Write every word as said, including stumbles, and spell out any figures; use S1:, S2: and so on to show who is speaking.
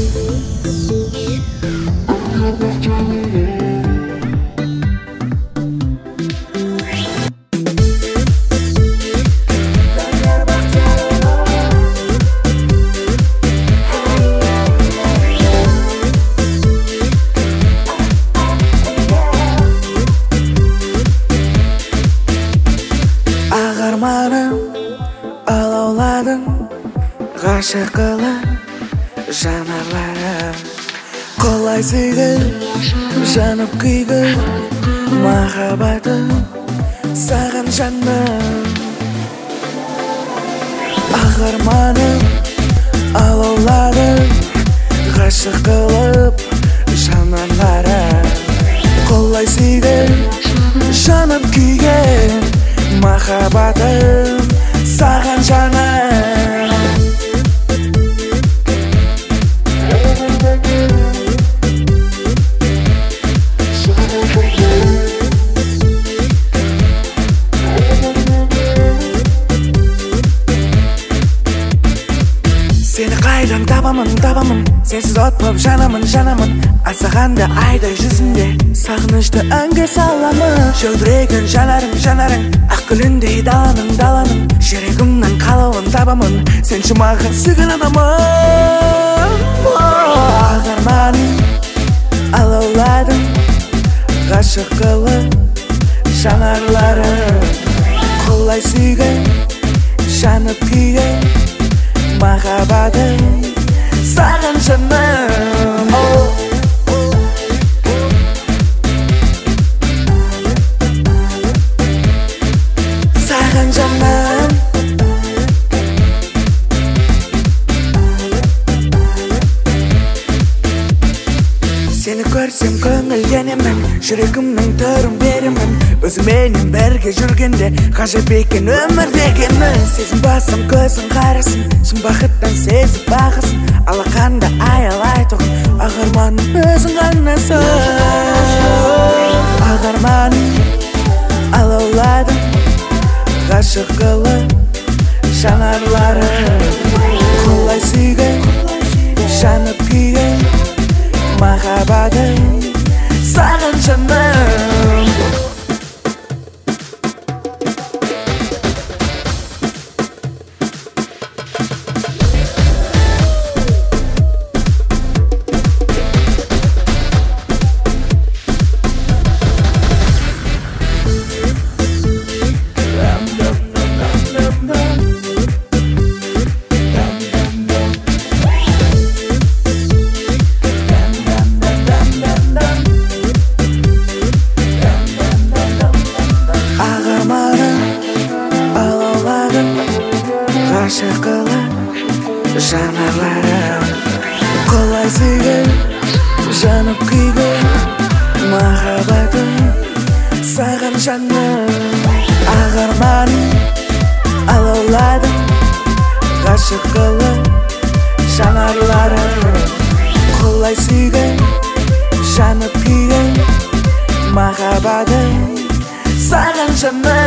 S1: Armaным alauladың ғашық қылып жанарларым қолай сүйгіл жанып күйгіл махаббатым саған жаным арманым алауладың ғашық қылып жанарларым қолай сүйгіл жанып күйгіл махаббатым саған жаным Сені қайдан табамын, табамын Сенсіз от болып жанамын, жанамын Аңсағанда айдай жүзінде Сағынышты әнге саламын Жәудіреген жанарың, жанарың Ақ гүліндей даланың, даланың Жүрегімнің қалауын табамын Сенші маған сүйген адамым Ақ арманым алауладың ғашық қылып жанарларым Қолай сүйген жанып күйген махаббатым саған жаным саған жаным Сені көрсем көңілденемін жүрегімнің түрін беремін өзіменен бірге жүргенде ғажап екен өмір дегені сезім басым көзің қарасын шын бақыттан сезіп бағасын алақанда аялайтұғын ақ арманым өзің ғанасың ақ арманым алауладың ғашық қылып жанарларым қолай сүйген жанып күйген махаббатым саған жаным ғашық қылып жанарларым қолай сүйген жанып күйген махаббатым саған жаным ақ арманым алауладың ғашық қылып жанарларым қолай сүйген жанып күйген махаббатым саған жаным